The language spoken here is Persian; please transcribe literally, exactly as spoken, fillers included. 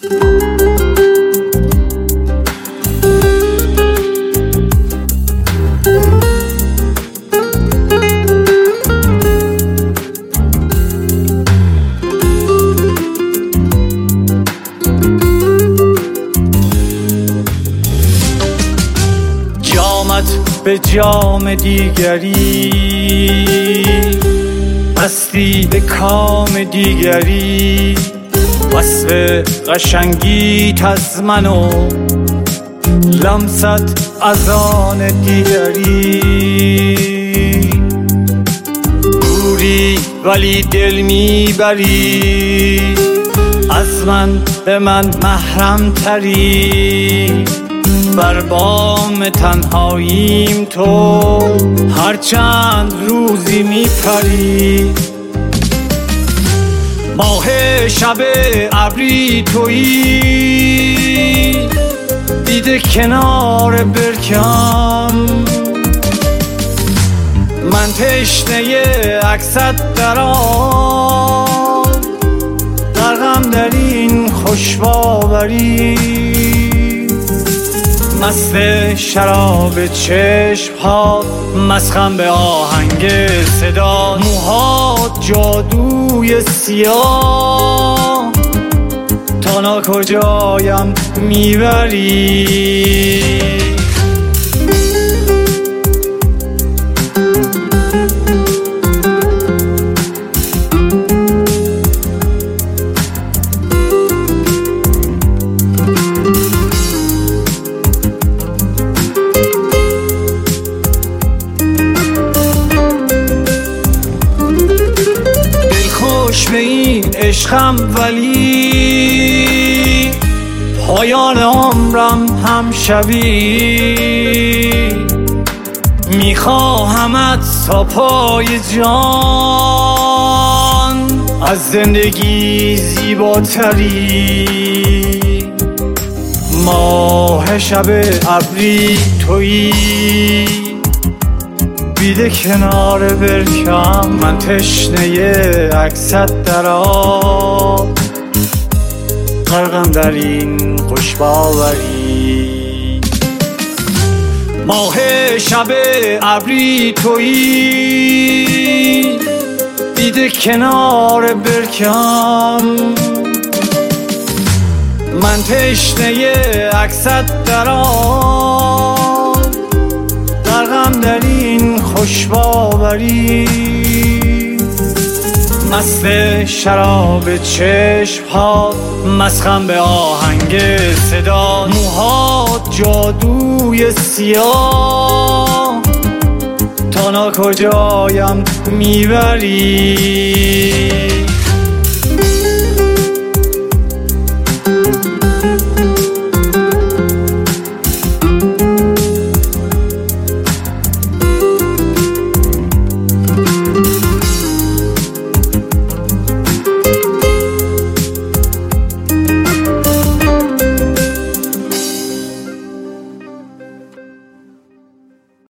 به جام دیگری هستی به کام دیگری، وصف قشنگیت از من و لمست از آن دیگری. دوری ولی دل میبری، از من به من محرم تری، بر بام تنهاییم تو هر چند روزی میپری. ماه شب ابری تویی، دیده کنار برکم، من تشنه عکست در آن، غرقم در این خوش باوری. مست شراب چشم ها، مسخم به آهنگ صدا، موهات جادوی سیاه، تا ناکجایم میبری. به این عشقم ولی پایان عمرم هم شوی، میخواهمت تا پای جان، از زندگی زیباتری. ماه شب ابری تویی، بیده کنار برکم، من تشنه عکست در آب، غرقم در این خوش باوری. ماه شب ابری تویی، بیده کنار برکم، من تشنه عکست در آب، غرقم در این خوش باوری. مست شراب چشم ها، مسخم به آهنگ صدا، موهات جادوی سیاه، تا ناکجایم میبری.